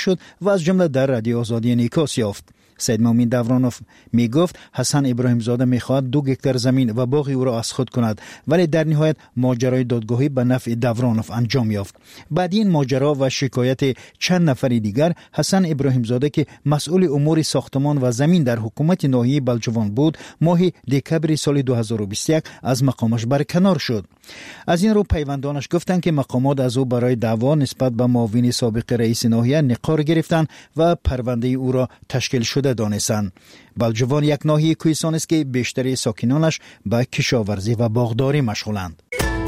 شد و از جمله در رادیو آزادی نیکوس یافت. سید مومن دورانوف می گفت حسن ابراهیم زاده می خواهد 2 هکتار زمین و باغ او را از خود کند، ولی در نهایت ماجرای دادگاهی به نفع دورانوف انجام یافت. بعد این ماجرا و شکایت چند نفر دیگر، حسن ابراهیم زاده که مسئول امور ساختمان و زمین در حکومت ناحیه بلجوان بود، ماه دکبر سال 2021 از مقامش برکنار شد. از این رو پیوندانش گفتند که مقامات از او برای دعوا نسبت به معاون سابق رئیس ناحیه نقار گرفتند و پرونده او را تشکیل شده دانستند. بلجوان یک ناحیه کوهستان است که بیشتر ساکنانش به کشاورزی و باغداری مشغولند.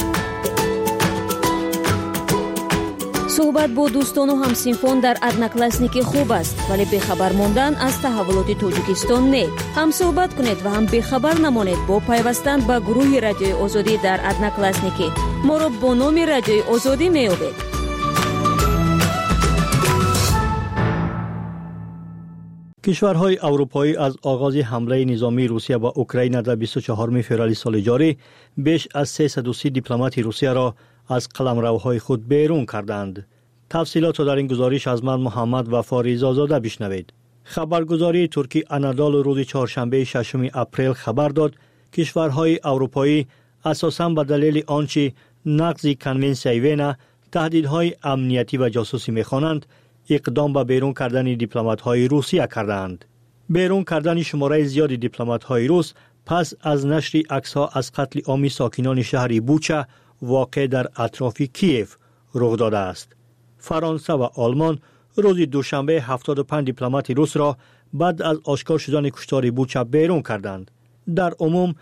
صحبت با دوستان و همسینفان در ادناکلاسنیک خوب است، ولی بخبر ماندن از تحولات توجیکستان نه. هم صحبت کنید و هم بخبر نمانید با پیوستن به گروه رادیوی آزادی در ادناکلاسنیک. ما را با نام رادیوی آزادی میابید. کشورهای اروپایی از آغاز حمله نظامی روسیه به اوکراین در 24 فوریه سال جاری بیش از 330 دیپلمات روسیه را از قلمروهای خود بیرون کردند. تفصیلات را در این گزارش از من محمد وفا زاده بشنوید. خبرگزاری ترکی آنادولو روز چهارشنبه 6 اپریل خبر داد کشورهای اروپایی اساساً به دلیل آنچه نقض کنونسیون وین تهدیدهای امنیتی و جاسوسی می‌خوانند اقدام به بیرون کردن دیپلمات‌های روسیه کردند. بیرون کردن شماره زیادی دیپلمات‌های روس پس از نشر عکس‌ها از قتل عام ساکنان شهر بوچا واقع در اطراف کیف رخ داده است. فرانسه و آلمان روز دوشنبه 75 دیپلمات روس را بعد از آشکار شدن کشتار بوچا بیرون کردند. در عموم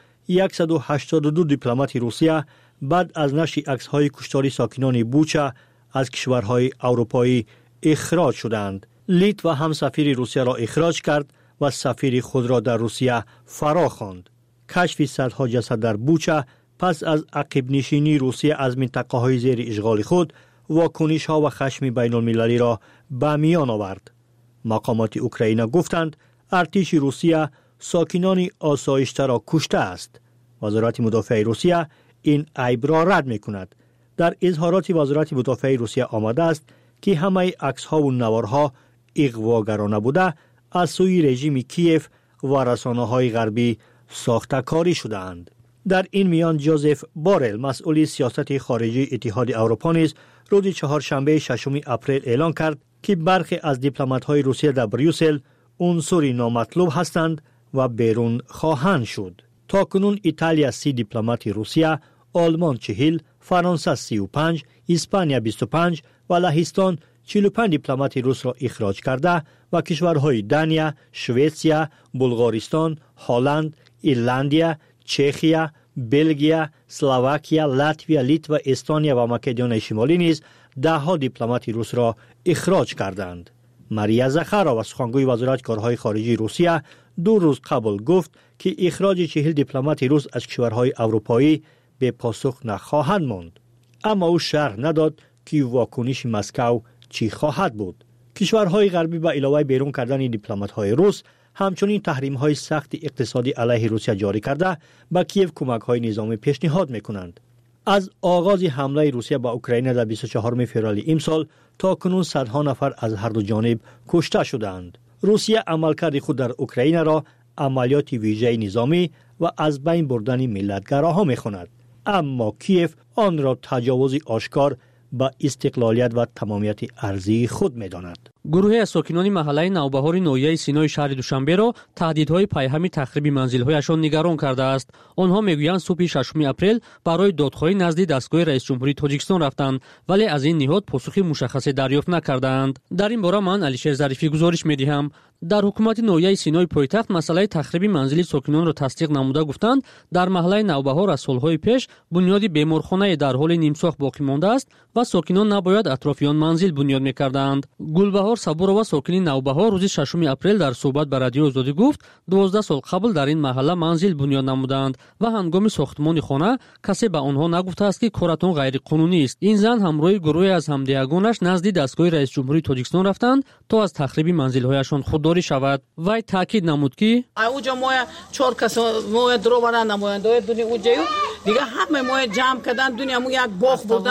182 دیپلمات روسیه بعد از نشر عکس‌های کشتار ساکنان بوچا از کشورهای اروپایی اخراج شدند. لیتو هم سفیر روسیه را اخراج کرد و سفیر خود را در روسیه فرا خواند. کشف صدها جسد در بوچا پس از عقب نشینی روسیه از منطقه‌های زیر اشغال خود واکنش‌ها و خشم بین‌المللی را به میان آورد. مقامات اوکراین گفتند ارتش روسیه ساکنان آسایشته را کشته است. وزارت مدافع روسیه این عیب را رد می‌کند. در اظهارات وزارت مدافع روسیه آمده است که همه عکس‌ها و نوارها اغواگرانه بوده از سوی رژیم کیف و رسانه‌های غربی ساخته‌کاری شده‌اند. در این میان جوزف بارل مسئول سیاست خارجی اتحاد اروپا نیز روز چهارشنبه 6 اپریل اعلام کرد که برخی از دیپلمات‌های روسیه در بریوسل عنصری نامطلوب هستند و بیرون خواهند شد. تاکنون ایتالیا 30 دیپلمات روسیه، آلمان 40، فرانسه 35، اسپانیا 25 و لهستان 45 دیپلمات روس را اخراج کرده و کشورهای دانیا، سوئیسیا، بلغارستان، هلند، ایرلندیا، چخیا، بلژیم، اسلواکیا، لاتویا، لیتوا، استونیا و مکدونیای شمالی نیز 10 دیپلمات روس را اخراج کردند. ماریا زخارova سخنگوی وزارت کارهای خارجی روسیه 2 روز قبل گفت که اخراج 40 دیپلمات روس از کشورهای اروپایی به پاسخ نخواهد ماند. اما او شرح نداد که واکنش مسکو چی خواهد بود. کشورهای غربی با علاوه بیرون کردن دیپلمات‌های روس همچنین تحریم‌های سخت اقتصادی علیه روسیه جاری کرده به کیف کمک‌های نظامی پیشنهاد می‌کنند. از آغاز حمله روسیه به اوکراین در 24 فوریه امسال تا کنون صدها نفر از هر دو جانب کشته شدند. روسیه عملکرد خود در اوکراین را عملیات ویژه نظامی و از بین بردن ملت‌گراها می‌خواند. اما کیف آن را تجاوز آشکار با استقلالیت و تمامیت ارضی خود می‌داند. گروهی از ساکنان محله نوبهار ناحیه سینای شهر دوشنبه را تهدیدهای پیهمی تخریب منزل‌هایشان نگران کرده است. آنها میگویند صبح 6 اپریل برای دادخواهی نزد دستگاه رئیس جمهوری تاجیکستان رفتند ولی از این نهاد پاسخی مشخصی دریافت نکردند. در این باره من علیشیر ظریفی گزارش می‌دهم. در حکومت ناحیه سینای پایتخت مسئله تخریب منزل ساکنان را تصدیق نموده گفتند در محله نوبهار از سالهای پیش بنیاد بیمارخانه در حال نیمساخت باقی مانده است و ساکنان نباید اطرافیان منزل بنیاد می‌کردند. گلبهار صبورова ساکنی نوبهار روز 6 اپریل در صحبت با رادیو آزادی گفت 12 سال قبل در این محله منزل بنیاد نمودند و هنگام ساختمان خانه کسی به آنها نگفته است که کارتون غیر قانونی است. این زن همراه گروهی از همدیگانش نزد دستگاه رئیس جمهوری تاجیکستان رفتند تا از تخریب منزل‌هایشان خودداری شود. وی تاکید نمود که اوجا ما 4 کس ما درو برا نماینده دنیا اوجا دیگه همه ما جمع کردن دنیا ما یک باغ بودن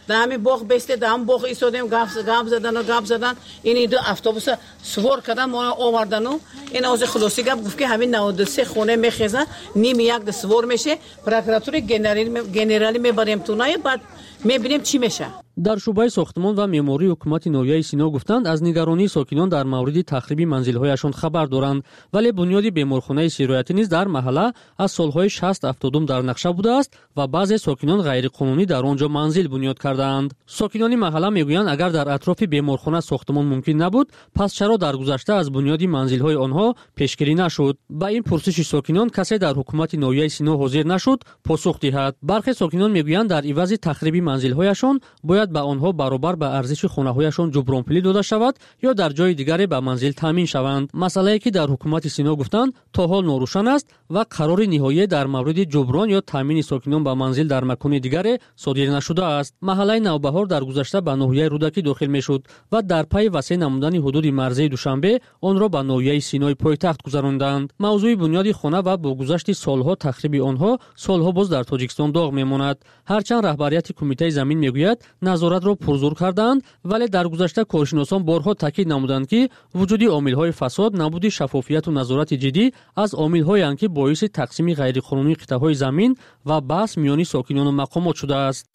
در همین باغ بیسته، در همین باغ ایستادیم، گپ زدن این دو اتوبوس سوار کردن ما آوردن و این از خلاصی گفت که همین 93 خونه میخزه نیم یک سوار میشه پروکراتور گنرالی میبریم تو نای بعد میبینیم چی میشه. در شعبه ساختمان و معماری حکومت نویای سینا گفتند از نگرانی ساکنان در مورد تخریب منزل‌هایشان خبر دارند، ولی بنیاد بیمارخانه سیرایتی نیز در محله از سالهای 60-70 در نقشه بوده است و بعضی ساکنان غیرقانونی در آنجا منزل بنیاد کردند. ساکنان محله میگویند اگر در اطراف بیمارخانه ساختمان ممکن نبود، پس چرا در گذشته از بنیاد منزل‌های آنها پیشگیری نشد؟ با این پرسش ساکنان کسی در حکومت نویای سینا حاضر نشد پاسخ دهد. برخی ساکنان میگویند در عوض تخریب منزل‌هایشان باید به آنها برابر به ارزش خانه‌هایشان جبران‌پولی داده شود یا در جای دیگری به منزل تامین شوند. مسئله‌ای که در حکومت سینا گفتند تا حال ناروشن است و قرار نهایی در مورد جبران یا تامین ساکنان به منزل در مکان دیگری صادر نشده است. محله نوبهار در گذشته به ناحیه رودکی داخل میشد و در پی وسیع نمودن حدود مرزی دوشنبه آن را به ناحیه سینای پایتخت گذراندند. موضوع بنیاد خانه و با گذشت سالها تخریب آنها سالها باز در تاجیکستان داغ میماند. هرچند رهبریت کمیته زمین میگوید نظارت را پرزور کردند، ولی در گذشته کارشناسان بارها تاکید نمودند که وجود عامل‌های فساد، نبود شفافیت و نظارت جدی از عامل‌هایی که باعث تقسیم غیرقانونی قطعه‌های زمین و بحث میان ساکنان و مقامات شده است.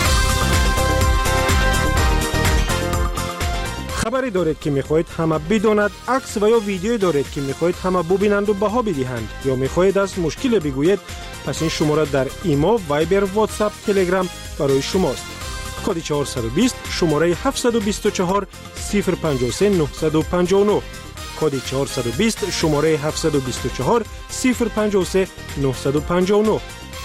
خبری دارید که می‌خواهید همه بداند، عکس و یا ویدیویی دارید که می‌خواهید همه ببینند و بها بدهند یا می‌خواهید از مشکل بگویید، پس این شماره در ایما، وایبر، واتساپ، تلگرام برای شماست. کد 420 شماره 724 053 959 کد 420 شماره 724 053 959.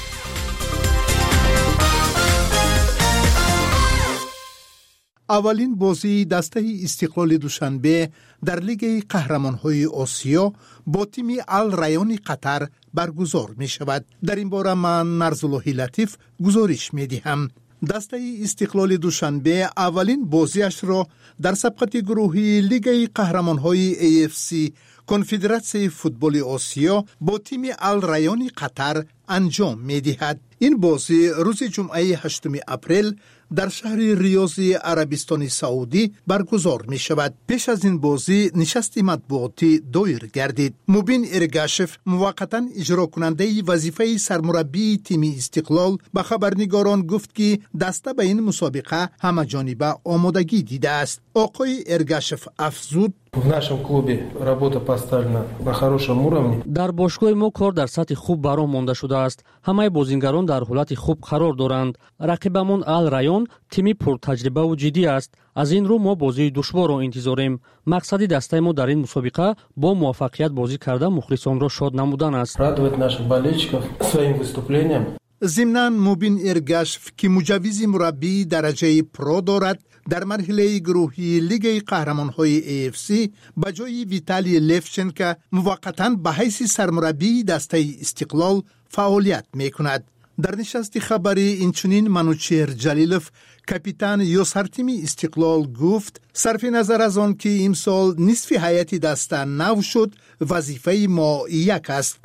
اولین بازی دسته استقلال دوشنبه در لیگ قهرمان‌های آسیا با تیم الریان قطر برگزار می شود. در این باره من نرزاللهی لطیف گزارش می دهم. دسته استقلال دوشنبه اولین بازیش را در سبقت گروهی لیگ قهرمان‌های AFC کنفدراسیون فوتبال آسیا با تیم الریان قطر انجام می دهد. این بازی روز جمعه 8 اپریل در شهر ریاض عربستان سعودی برگزار می شود. پیش از این بازی نشست مطبوعاتی دایر گردید. مبین ارگاشف موقتا اجرا کننده وظیفه سرمربی تیم استقلال به خبرنگاران گفت که دسته به این مسابقه همه جانبه آمادگی دیده است. آقای ارگاشف افزود: В нашем клубе работа поставлена на хорошем уровне. در باشگاه ما کار در سطح خوب برام مانده شده است. همه بازیگران در حالت خوب قرار دارند. رقیبمون الریان تیمی پرتجربه و جدی است. از این رو ما بازی دشوار را انتظاریم. مقصد دسته ما در این مسابقه با موفقیت بازی کرده مخلصان را شاد نمودن است. Радовать наших болельщиков своим выступлением. ضمناً مبین ارگاشف که مجوز مربی درجه پرو دارد در مرحله گروهی لیگ قهرمان‌های AFC به جای ویتالی لفچنکا موقتاً به حیث سرمربی دسته استقلال فعالیت می‌کند. در نشست خبری اینچنین منوچهر جلیلوف کاپیتان یوسر تیم استقلال گفت صرف نظر از آن که امسال نصف هیئت دسته نو شد وظیفه ما یک است.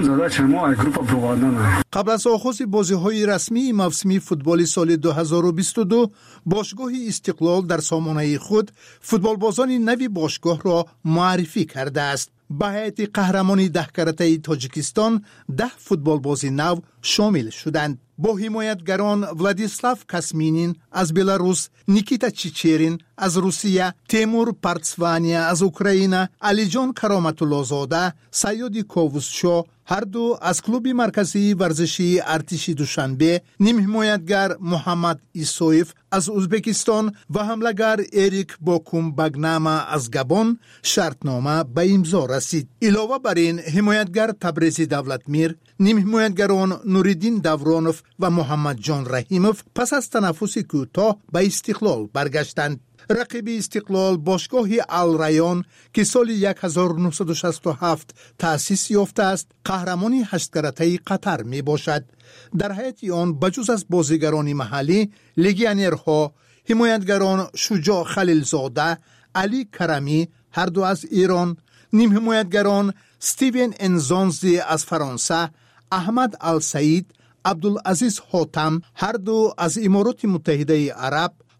قبل از آغاز بازی‌های رسمی موسم فوتبال سال 2022 باشگاه استقلال در سامانه خود فوتبالبازان نوی باشگاه را معرفی کرده است. به هیئت قهرمانی 10 کرته تاجیکستان 10 فوتبالباز نو شامل شدند. با حمایتگران ولادیسلاو کاسمینین از بلاروس، نیکیتا چیچرین از روسیه، تیمور پارتسوانیا از اوکراین، علی جان کرامت الله زاده، سیاد کاووسشو هر دو از کلوب مرکزی ورزشی ارتش دوشنبه، نیم حمایتگر محمد ایسویف از ازبکستان و حمله‌گر اریک باکوم بگناما از گابون شرطنامه به امضا رسید. علاوه بر این حمایتگر تبریزی دولتمیر، نیم حمایتگران نوریدین دورانوف و محمد جان رحیموف پس از تنفس کوتاه به استقلال برگشتند. رقیب استقلال باشگاه الریان که سال 1967 تأسیس یافته است قهرمانی 8 کرته قطر می باشد. در حیات آن بجز از بازیگران محلی لگیونرها حمایتگران شجاع خلیلزاده، علی کرمی هر دو از ایران، نیم حمایتگران استیون انزانزی از فرانسه، احمد السعید، عبدالعزیز حاتم هر دو از امارات متحده عرب،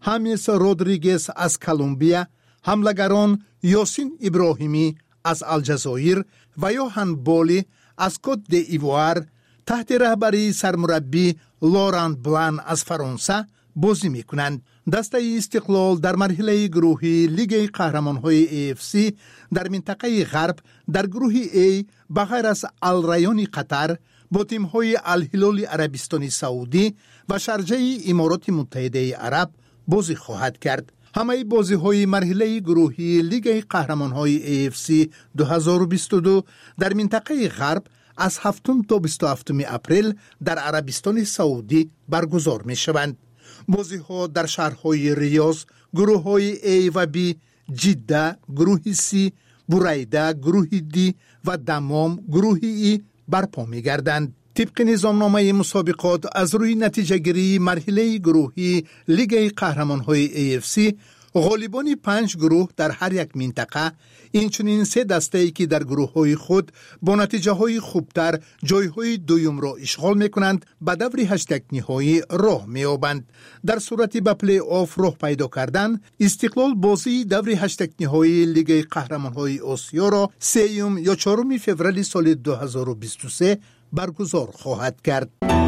هامیس رودریگز از کلمبیا، حملگران یاسین ابراهیمی از الجزایر و یوهان بولی از کت دی‌ایوار تحت رهبری سرمربی لوران بلان از فرانسه بازی می‌کنند. دسته استقلال در مرحله گروهی لیگ قهرمان‌های AFC در منطقه غرب در گروه A بغیر از الریان قطر با تیم‌های الهلال عربستان سعودی و شارجه امارات متحده عرب بازی خواهد کرد. همه بازی‌های مرحله گروهی لیگ قهرمان‌های AFC 2022 در منطقه غرب از 7 تا 27 اپریل در عربستان سعودی برگزار می‌شوند. بازی‌ها در شهرهای ریاض گروه‌های A و B، جده گروه C، بریده گروه D و دمام گروه E برپا می‌گردند. طبق نظامنامه مسابقات از روی نتیجه گیری مرحله گروهی لیگ قهرمان‌های AFC غالبان 5 گروه در هر یک منطقه، اینچنین 3 دسته‌ای که در گروه‌های خود با نتیجه‌های خوبتر جای‌های دوم را اشغال می‌کنند به دور 8 نهایی راه می‌یابند. در صورت به پلی آف راه پیدا کردن، استقلال بازی دور 8 نهایی لیگ قهرمان‌های آسیا را 3 یا 4 فوریه سال 2023 برگزار خواهد کرد.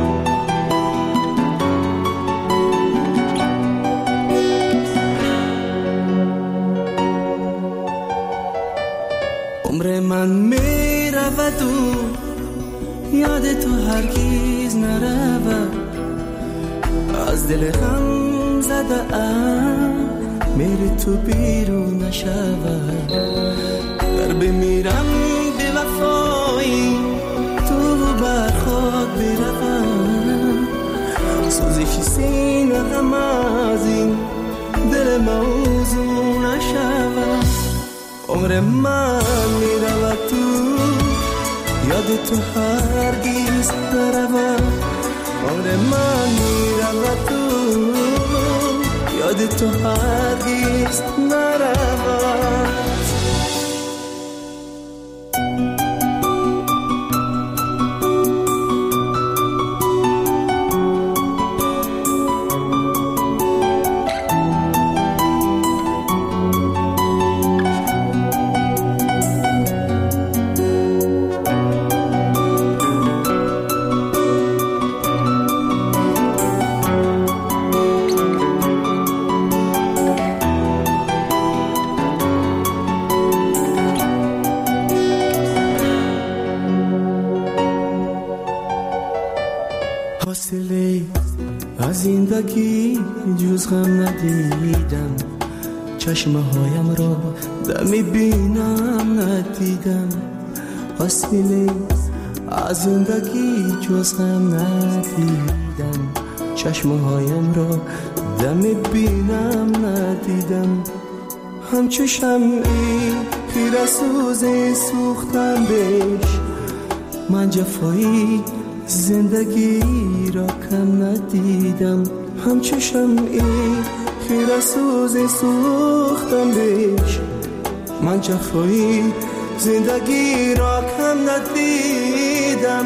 عمر من می رود و یاد تو هرگیز نرود، از دل غم زده ام میری تو بیرون نشود. در بمیرم به وفایی تو بر خود بروم، سوزش سینه غم از این دل موضوع نشود. عمر من می رود تو یاد تو هرگیز نرود، عمر من می رود تو یاد تو هرگیز نرود. زندگی جز غم ندیدم، چشمه هایم را دمی بینم ندیدم. حاصله از زندگی جز غم ندیدم، چشمه هایم را دمی بینم ندیدم. همچو شمعی خیره سوز سوختم بهش، من جفایی زندگی را کم ندیدم. همچو شمعی خیره سوز سوختم بهش، من جفایی زندگی را کم ندیدم.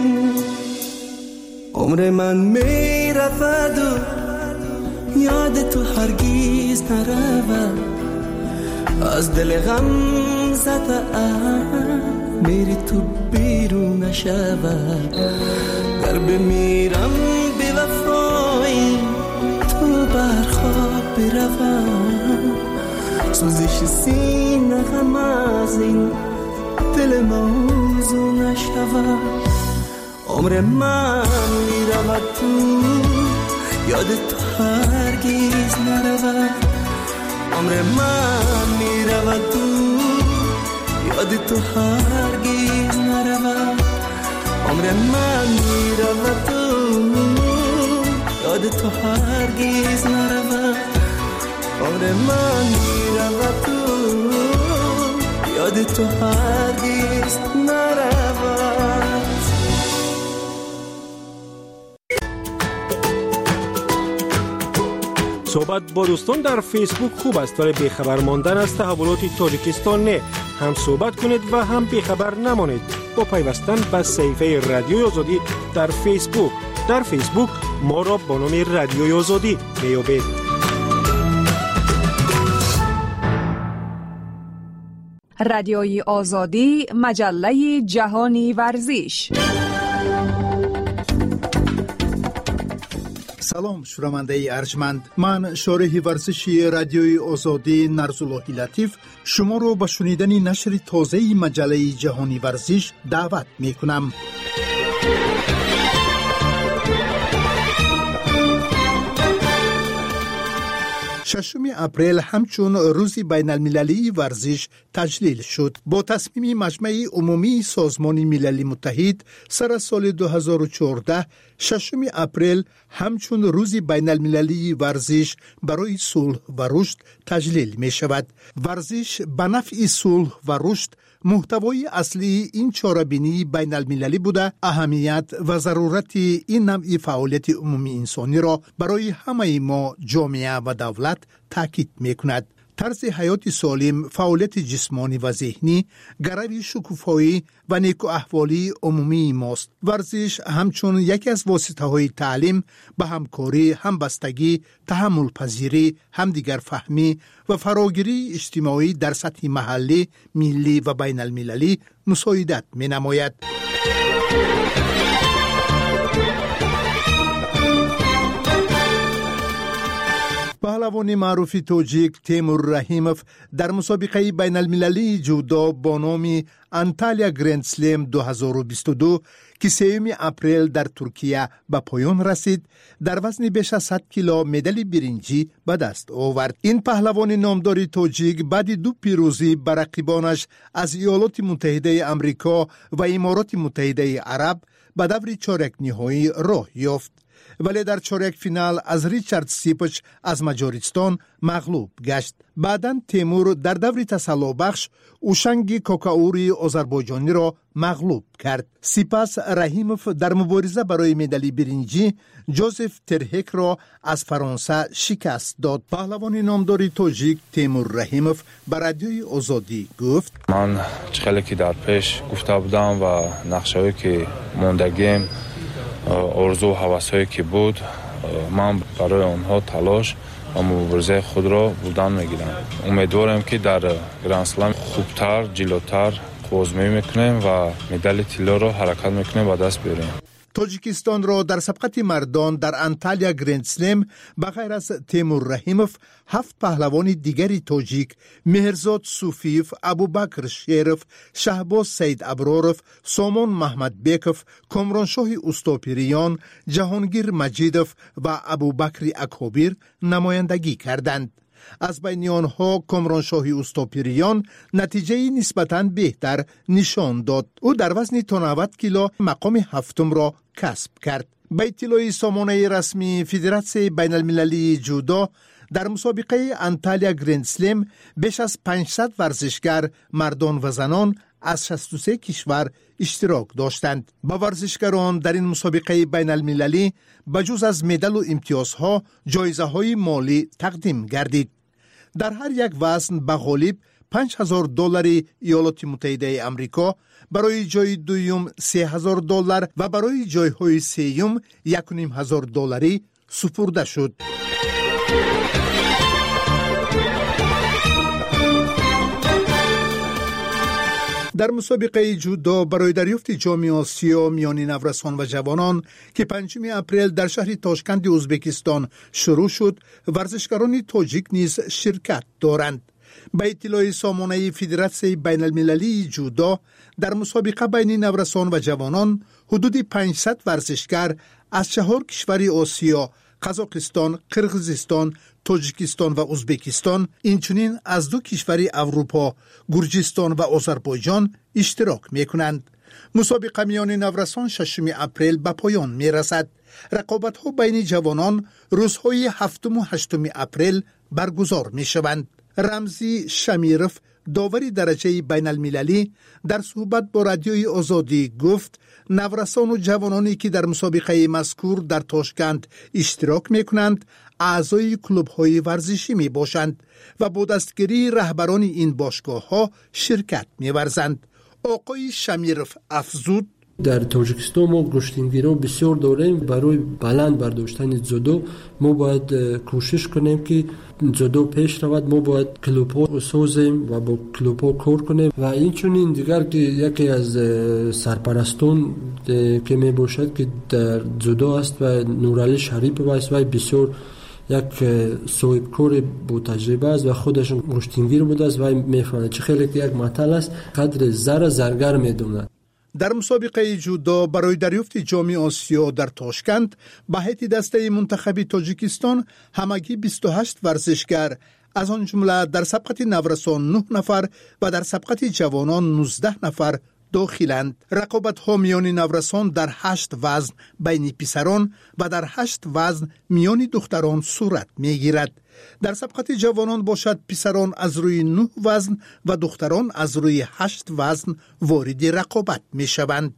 عمر من می رود و یاد تو هرگیز نرود، از دل غم زده ام میری تو بیرون نشود. در بمیرم به وفایی تو برخواب بروم، سوزش سینه غم از این دل موضوع نشود. عمر من میرود تو یاد تو هرگیز نرود، عمر من میرود تو یاد تو هرگیز نرود. عمر من میرود تو یاد تو هرگیز نرود، عمر من میرود تو یاد تو هرگیز نرود. صحبت با دوستان در فیسبوک خوب است، ولی بیخبر ماندن از تحولات تاجیکستان نه. هم صحبت کنید و هم بیخبر نمانید با پیوستن به صفحه رادیوی آزادی در فیسبوک. در فیسبوک ما را با نام رادیوی آزادی میابید. رادیوی آزادی، مجله جهانی ورزش. سلام شنونده ارجمند، من شارح ورزشی رادیوی آزادی نرزاللهی لطیف شما رو به شنیدن نشر تازه مجله جهانی ورزش دعوت می کنم. 6 اپریل همچون روز بین المللی ورزش تجلیل شد. با تصمیم مجمع عمومی سازمان ملل متحد سر سال 2014 6 اپریل همچون روز بین المللی ورزش برای صلح و رشد تجلیل می شود. ورزش به نفع صلح و رشد محتوای اصلی این چاره‌بینی بین المللی بوده، اهمیت و ضرورت این نوع فعالیت عمومی انسانی را برای همه ما جامعه و دولت تاکید می‌کند. طرز حیات سالم، فعالیت جسمانی و ذهنی، گروی شکوفایی و نیکو احوالی عمومی ماست. ورزش همچون یکی از واسطه‌های تعلیم به همکاری، همبستگی، تحمل پذیری، همدیگر فهمی و فراگیری اجتماعی در سطح محلی، ملی و بین المللی مساعدت می‌نماید. پهلوان معروف توجیک تیمور رحیموف در مسابقه بین المللی جودو با نام انتالیا گرند سلم 2022 که 3 اپریل در ترکیه به پایان رسید، در وزن بیش از 100 کیلو مدال برنجی به دست آورد. این پهلوان نامدار توجیک بعد 2 پیروزی بر رقیبانش از ایالات متحده آمریکا و امارات متحده عرب به دور چهارک نهایی راه یافت، ولی در چهارک فینال از ریچارد سیپچ از مجارستان مغلوب گشت. بعداً تیمور در دور تسلی بخش اوشنگ کوکاوری آذربایجانی را مغلوب کرد. سپس رحیموف در مبارزه برای مدال برنجی جوزف ترهک را از فرانسه شکست داد. پهلوان نامدار توجیک تیمور رحیموف به رادیوی آزادی گفت: من خیلی که در پیش گفته بودم و نقشه‌ای که موندگیم، آرزو و هوس‌هایی که بود، من برای آنها تلاش و مبارزه خود را بودن میگیرم. امیدوارم که در گرند اسلم خوبتر، جلوتر قوزمایی میکنیم و مدال طلا را حرکت میکنیم و دست بیاریم. تاجیکستان را در سبقت مردان در انتالیا گرند سلم به غیر از تیمور رحیموف 7 پهلوان دیگری تاجیک، مهرزاد صوفیف، ابوبکر شیرف، شهباز سید ابراروف، سامان محمد بیکوف، کامرانشاه اوستاپیریان، جهانگیر مجیدوف و ابوبکر اکابیر نمایندگی کردند. از بین آنها کامرانشاه اوستاپیریان نتیجه نسبتاً بهتر نشان داد. او در وزن تا 90 کیلو مقام 7 را کسب کرد. به اطلاع سامانه رسمی فدراسیون بین المللی جودو، در مسابقه انتالیا گرند سلم بیش از 500 ورزشگر مردان و زنان از 63 کشور اشتراک داشتند. با ورزشگران در این مسابقه بین المللی بجز از مدال و امتیازها جایزه های مالی تقدیم گردید. در هر یک وزن به غالب $5,000 ایالات متحده آمریکا، برای جای دوم $3,000 و برای جایهای سوم $1,500 سپرده شد. در مسابقه جودو برای دریافت جام آسیا میان نورسان و جوانان که 5 اپریل در شهر تاشکند ازبکستان شروع شد، ورزشکاران تاجیک نیز شرکت دارند. به اطلاع سامانه فدراسیون بین المللی جودو، در مسابقه بین نورسان و جوانان حدود 500 ورزشکار از 4 کشور آسیا، قزاقستان، قرقیزستان، تاجیکستان و ازبکستان، اینچنین از 2 کشور اروپا، گرجستان و آذربایجان اشتراک می‌کنند. مسابقه میان نورسان 6 اپریل به پایان می‌رسد. رقابت‌ها بین جوانان روزهای 7 و 8 اپریل برگزار می‌شوند. رمزی شمیرف، داوری درجه بین المللی، در صحبت با رادیوی آزادی گفت نورسان و جوانانی که در مسابقه مذکور در تاشکند اشتراک می‌کنند اعضای کلوب‌های ورزشی می‌باشند و با دستگیری رهبران این باشگاه‌ها شرکت می‌ورزند. آقای شمیرف افزود: در تاجیکستان ما گشتنگیران بسیار داریم. برای بلند برداشتن جودو ما باید کوشش کنیم که جودو پیش رود. ما باید کلوپا سازیم و با کلوپا کار کنیم و این چنین دیگر که یکی از سرپرستان که می باشد که در جودو است و نورعلی شریف است و بسیار یک صاحبکار با تجربه است و خودش گشتنگیر بوده است و میفهمد چه خیلی که یک مطل است قدر زر زرگر میدوند. در مسابقه جودو برای دریافت جام آسیا در تاشکند به هیئت دسته منتخب تاجیکستان همگی 28 ورزشگر از آن جمله در سبقت نورسان 9 نفر و در سبقت جوانان 19 نفر داخلند. رقابت ها میان نورسان در 8 وزن بین پسران و در 8 وزن میان دختران صورت می گیرد. در سبقت جوانان باشد پسران از روی 9 وزن و دختران از روی 8 وزن وارد رقابت می شوند.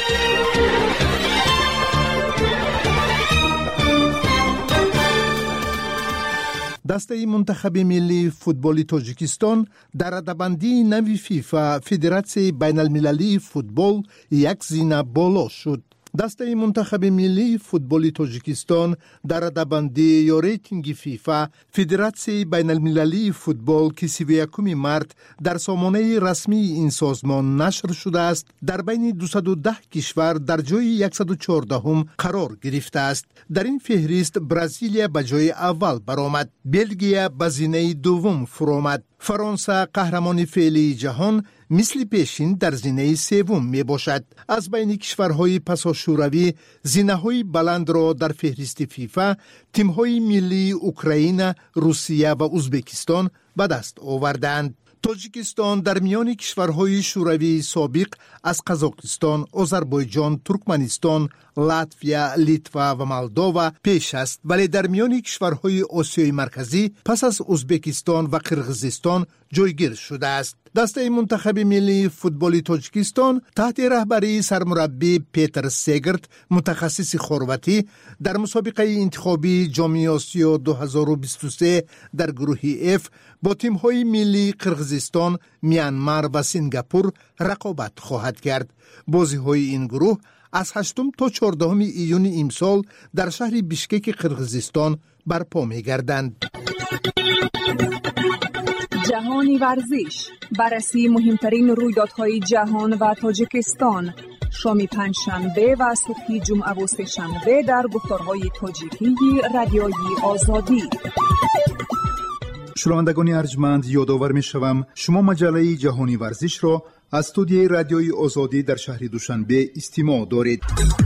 دسته منتخب ملی فوتبال تاجیکستان در رده‌بندی نوی فیفا فدراسیون بین المللی فوتبال یک زینه بالا شد. دسته منتخب ملی فوتبال تاجیکستان در رده‌بندی یا ریتینگ فیفا فدراسیون بین المللی فوتبال که 31 مارس در سامانه رسمی این سازمان نشر شده است در بین 210 کشور در جای 114 قرار گرفته است. در این فهرست برزیلیا به جای اول برآمد، بلژیک به زینه دوم فرآمد، فرانسه قهرمان فعلی جهان مثل پیشین در زینه سوم می باشد. از بین کشورهای پسا شوروی زینه‌های بلند را در فهرست فیفا تیم‌های ملی اوکراین، روسیه و ازبکستان به دست آوردند. تاجیکستان در میان کشورهای شوروی سابق از قزاقستان، آذربایجان، ترکمنستان، لاتویا، لیتوا و مولداوا پیش است، ولی در میان کشورهای آسیای مرکزی پس از ازبکستان و قرقیزستان جایگیر شده است. دسته منتخب ملی فوتبال تاجیکستان تحت رهبری سرمربی پیتر سگرت متخصص خرواتی در مسابقه انتخابی جام آسیا 2023 در گروه F با تیم‌های ملی قرقیزستان، میانمار و سنگاپور رقابت خواهد کرد. بازی‌های این گروه از 8 تا 14 ایون امسال در شهر بیشکک قرقیزستان برپا می‌گردند. جهانی ورزش، بررسی مهمترین رویدادهای جهان و تاجیکستان، شام پنجشنبه و صبح جمعه و سه‌شنبه در گفتارهای تاجیکی رادیوی آزادی. شنوندگان ارجمند، یادآور می‌شوم شما مجله جهانی ورزش را از استودیوی رادیوی آزادی در شهر دوشنبه استماع دارید.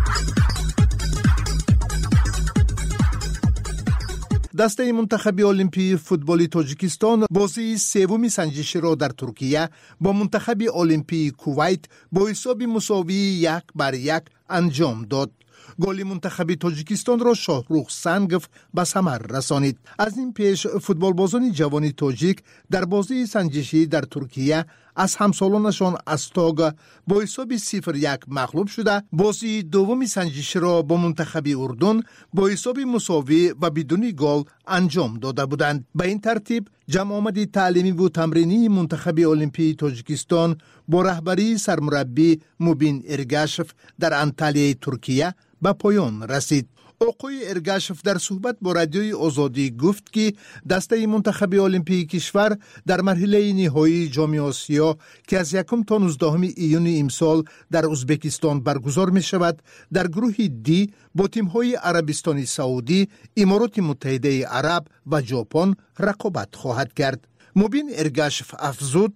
دسته منتخب المپی فوتبال تاجیکستان بازی سوم سنجشی را در ترکیه با منتخب المپی کویت با حساب مساوی 1-1 انجام داد. گل منتخب تاجیکستان را شاهروخ سنگف به ثمر رسانید. از این پیش فوتبالبازان جوان تاجیک در بازی سنجشی در ترکیه از همسالانشان استاگ با حساب 0-1 مغلوب شده، بازی دوم سنجشی را با منتخب اردن با حساب مساوی و بدون گل انجام داده بودند. به این ترتیب جمع آمد تعلیمی و تمرینی منتخب المپی تاجیکستان با رهبری سرمربی موبین ارگاشف در انتالیای ترکیه به پایان رسید. آقای ارگاشف در صحبت با رادیوی آزادی گفت که دسته منتخب المپی کشور در مرحله نهایی جام آسیا که از 1 تا 19 ایون امسال در ازبکستان برگزار می شود در گروه دی با تیم‌های عربستان سعودی، امارات متحده عرب و ژاپن رقابت خواهد کرد. موبین ارگاشف افزود: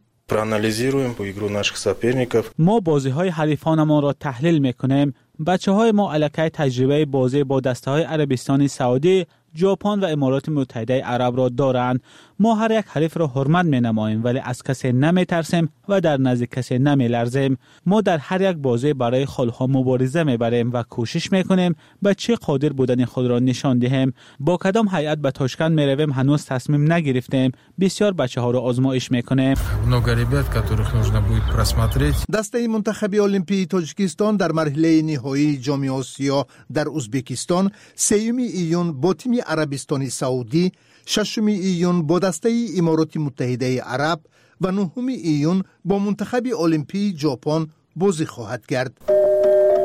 ما بازی‌های حریفانمان را تحلیل می‌کنیم. بچه‌های ما الکی تجربه بازی با دسته‌های عربستان سعودی، ژاپن و امارات متحده عرب را دارند. ما هر یک حریف را حرمت می‌نماییم ولی از کسی نمی‌ترسیم و در نزد کسی نمی‌لرزیم. ما در هر یک بازی برای خلق مبارزه می‌بریم و کوشش می‌کنیم به چه قادر بودن خود را نشان دهیم. با کدام هیئت به تاشکند می‌رویم هنوز تصمیم نگرفتیم. بسیار بچه‌ها را آزمایش می‌کنیم. دسته منتخب المپی تاجیکستان در مرحله نهایی جام آسیا در ازبکستان 3 ایون با تیم عربستان سعودی، 6 ایون با دسته امارات متحده عرب و 9 ایون با منتخب المپی ژاپن بازی خواهد کرد.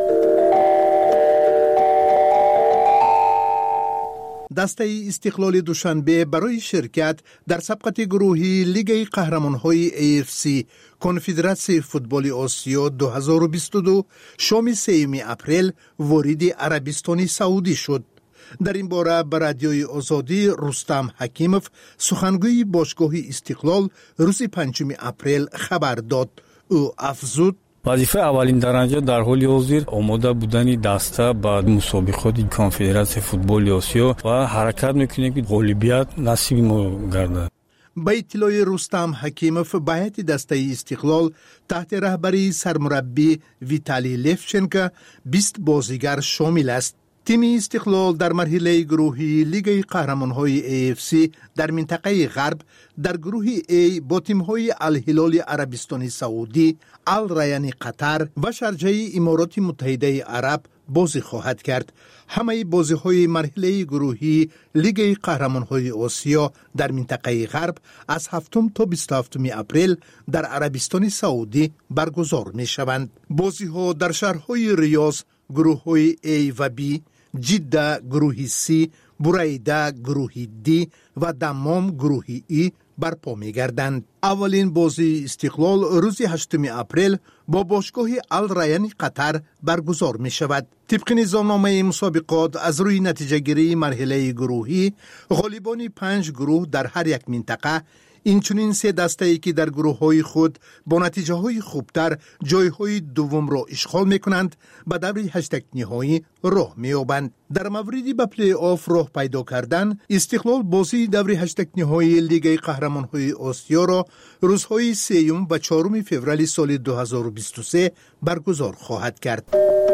دسته استقلال دوشنبه برای شرکت در سبقت گروهی لیگ قهرمان‌های AFC کنفدراسیون فوتبال آسیا 2022 شام 3 اپریل وارد عربستان سعودی شد. در این باره به رادیوی آزادی رستم حکیمов سخنگوی باشگاه استقلال روز 5 اپریل خبر داد. او افزود: وظیفه اولین درجه در حال حاضر آماده بودن دسته با مسابقات کنفدراسیون فوتبال آسیا و حرکت میکنیم که غالبیت نصیب ما گردد. با اطلاع رستم حکیمов هیئت دسته استقلال تحت رهبری سرمربی ویتالی لفچنکو 20 بازیگر شامل است. تیم استقلال در مرحله گروهی لیگ قهرمان‌های AFC در منطقه غرب در گروه A با تیم‌های الهلال عربستان سعودی، الریان قطر و شارجه امارات متحده عرب بازی خواهد کرد. همه بازی‌های مرحله گروهی لیگ قهرمان‌های آسیا در منطقه غرب از 7 تا 27 اپریل در عربستان سعودی برگزار می‌شوند. بازی‌ها در شهرهای ریاض گروه‌های A و B، جده گروه C، بریده گروه D و دمام گروه E برپا می گردند. اولین بازی استقلال روز 8 اپریل با باشگاه الریان قطر برگزار می شود. طبق نظامنامه مسابقات از روی نتیجه گیری مرحله گروهی غالبان 5 گروه در هر یک منطقه، اینچنین 3 دسته‌ای که در گروه‌های خود با نتیجه‌های خوبتر جای‌های دوم را اشغال می‌کنند به دور 8 نهایی راه می‌یابند. در مورد به پلی آف راه پیدا کردن، استقلال بازی دور 8 نهایی لیگ قهرمان‌های آسیا را روزهای 3 و 4 فوریه سال 2023 برگزار خواهد کرد.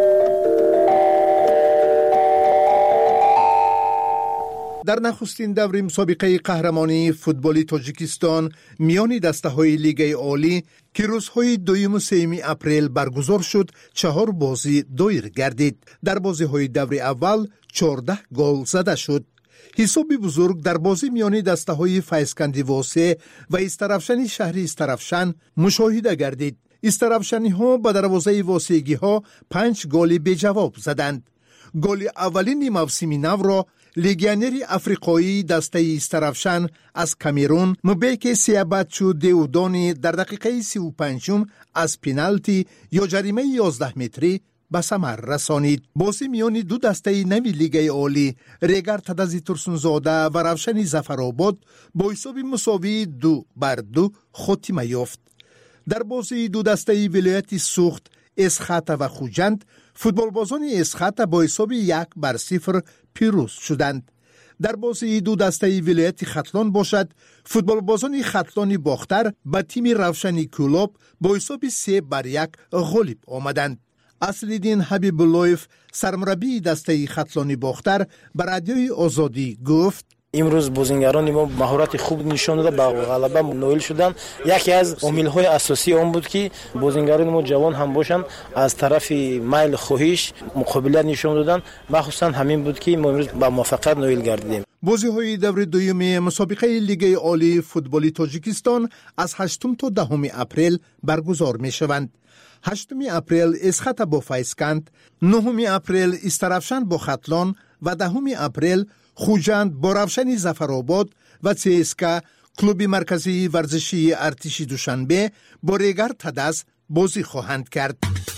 در نخستین دور مسابقه قهرمانی فوتبال تاجیکستان میان دسته‌های لیگ عالی که روزهای 2 و 3 اپریل برگزار شد 4 بازی دایر گردید. در بازی‌های دور اول 14 گل زده شد. حساب بزرگ در بازی میان دسته‌های فیضکندی واسه و استرافشن شهر استرافشن مشاهده گردید. استرافشنی‌ها به دروازه واسگی‌ها 5 گل به جواب زدند. گل اولین موسم نو را لیگیونر افریقایی دسته استرافشن از کامرون مبیک سیاباتچو دیودانی در دقیقه 35 از پنالتی یا جریمه 11 متری به ثمر رسانید. بازی میان دو دسته نوی لیگ عالی ریگر تدازی ترسونزاده و روشن ظفرآباد با حساب مساوی 2-2 خاتمه یافت. در بازی دو دسته ولایت سوخت اسخاته و خوجند فوتبالبازان اسخاته با حساب 1-0 پیروز شدند. در بازی دو دسته ولایت ختلان باشد فوتبالبازان ختلان باختر به تیم روشنی کلوب با حساب 3-1 غالب آمدند. اصلالدین حبیب اللهیف سرمربی دسته ختلانی باختر به رادیوی آزادی گفت: امروز بازیگران ما مهارت خوب نشان داده، به غلبه نائل شدن. یکی از عامل‌های اساسی آن بود که بازیگران ما جوان هم باشن، از طرف میل خواهش مقابله نشان دادن. مخصوصا همین بود که ما امروز به موفقیت نائل گردیدیم. بازی‌های دور دوم مسابقه لیگ عالی فوتبال تاجیکستان از 8 تا 10 اپریل برگزار می‌شوند. 8 اپریل اسخاته با فیضکند، 9 اپریل استرافشن با ختلان و 10 اپریل خوجند با روشن ظفرآباد و CSKA کلوب مرکزی ورزشی ارتش دوشنبه با ریگر تداز بازی خواهند کرد.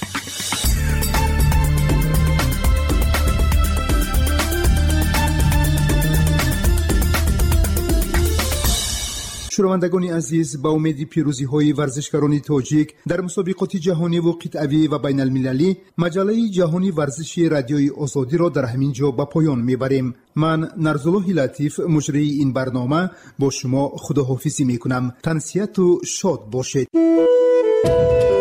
شنوندگان عزیز، با امید پیروزی های ورزشکاران تاجیک در مسابقات جهانی و قطعی و بین المللی، مجله جهانی ورزشی رادیوی آزادی را در همین جا به پایان میبریم. من نرزالله لطیف مجری این برنامه با شما خداحافظی میکنم. تنسیت و شاد باشید.